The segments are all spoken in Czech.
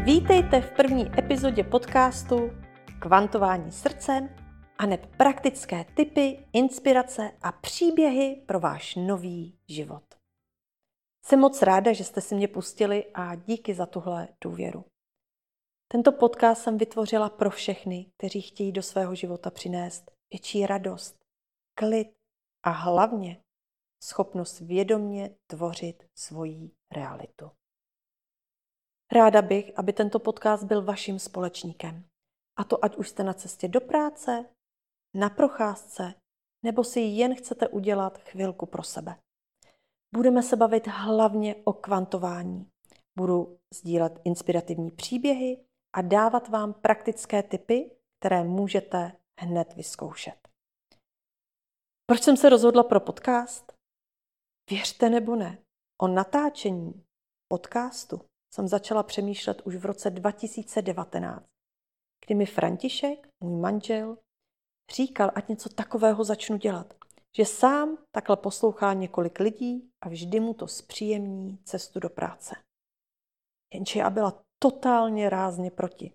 Vítejte v první epizodě podcastu Kvantování srdcem aneb praktické tipy, inspirace a příběhy pro váš nový život. Jsem moc ráda, že jste si mě pustili a díky za tuhle důvěru. Tento podcast jsem vytvořila pro všechny, kteří chtějí do svého života přinést větší radost, klid a hlavně schopnost vědomě tvořit svoji realitu. Ráda bych, aby tento podcast byl vaším společníkem. A to ať už jste na cestě do práce, na procházce, nebo si jen chcete udělat chvilku pro sebe. Budeme se bavit hlavně o kvantování. Budu sdílet inspirativní příběhy a dávat vám praktické tipy, které můžete hned vyzkoušet. Proč jsem se rozhodla pro podcast? Věřte nebo ne, o natáčení podcastu jsem začala přemýšlet už v roce 2019, kdy mi František, můj manžel, říkal, ať něco takového začnu dělat, že sám takhle poslouchá několik lidí a vždy mu to zpříjemní cestu do práce. Jenže já byla totálně rázně proti.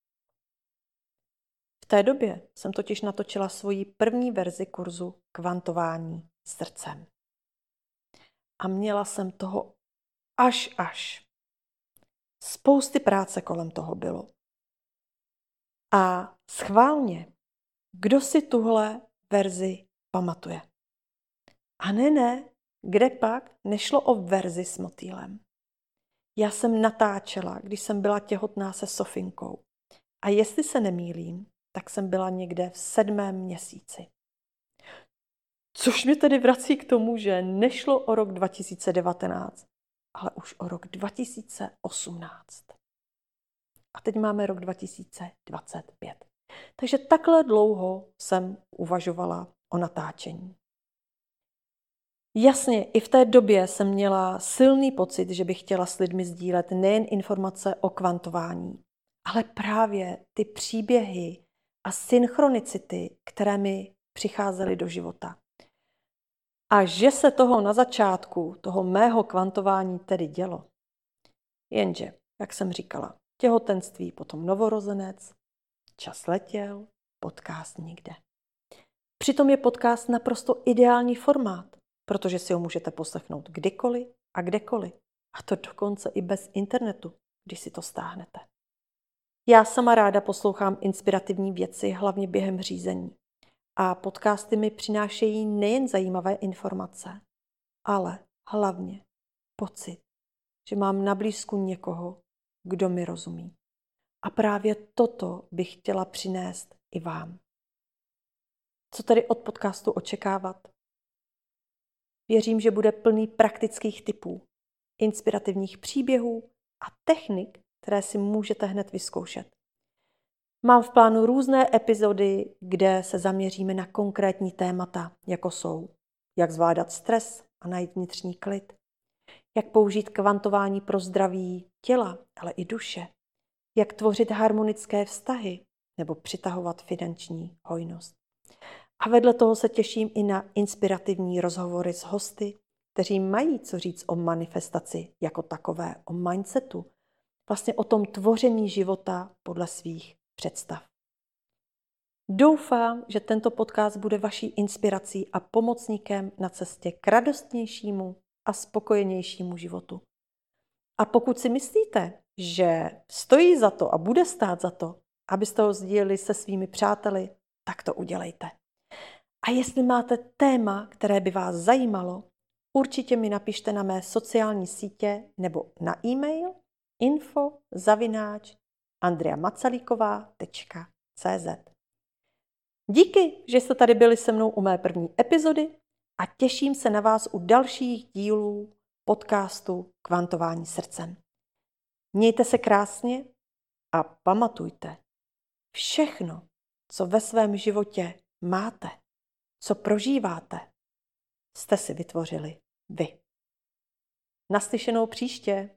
V té době jsem totiž natočila svoji první verzi kurzu Kvantování srdcem. A měla jsem toho až. Spousty práce kolem toho bylo. A schválně, kdo si tuhle verzi pamatuje? A ne, kde pak nešlo o verzi s motýlem. Já jsem natáčela, když jsem byla těhotná se Sofinkou. A jestli se nemýlím, tak jsem byla někde v 7. měsíci. Což mě tedy vrací k tomu, že nešlo o rok 2019, ale už o rok 2018. A teď máme rok 2025. Takže takhle dlouho jsem uvažovala o natáčení. Jasně, i v té době jsem měla silný pocit, že bych chtěla s lidmi sdílet nejen informace o kvantování, ale právě ty příběhy a synchronicity, které mi přicházely do života. A že se toho na začátku, toho mého kvantování tedy dělo. Jenže, jak jsem říkala, těhotenství, potom novorozenec, čas letěl, podcast nikde. Přitom je podcast naprosto ideální formát, protože si ho můžete poslechnout kdykoliv a kdekoliv. A to dokonce i bez internetu, když si to stáhnete. Já sama ráda poslouchám inspirativní věci, hlavně během řízení. A podcasty mi přinášejí nejen zajímavé informace, ale hlavně pocit, že mám na blízku někoho, kdo mi rozumí. A právě toto bych chtěla přinést i vám. Co tedy od podcastu očekávat? Věřím, že bude plný praktických tipů, inspirativních příběhů a technik, které si můžete hned vyzkoušet. Mám v plánu různé epizody, kde se zaměříme na konkrétní témata, jako jsou jak zvládat stres a najít vnitřní klid, jak použít kvantování pro zdraví těla, ale i duše, jak tvořit harmonické vztahy nebo přitahovat finanční hojnost. A vedle toho se těším i na inspirativní rozhovory s hosty, kteří mají co říct o manifestaci jako takové, o mindsetu, vlastně o tom tvoření života podle svých představ. Doufám, že tento podcast bude vaší inspirací a pomocníkem na cestě k radostnějšímu a spokojenějšímu životu. A pokud si myslíte, že stojí za to a bude stát za to, abyste ho sdíleli se svými přáteli, tak to udělejte. A jestli máte téma, které by vás zajímalo, určitě mi napište na mé sociální sítě nebo na e-mail info@andreamacalíková.cz. Díky, že jste tady byli se mnou u mé první epizody a těším se na vás u dalších dílů podcastu Kvantování srdcem. Mějte se krásně a pamatujte, všechno, co ve svém životě máte, co prožíváte, jste si vytvořili vy. Naslyšenou příště.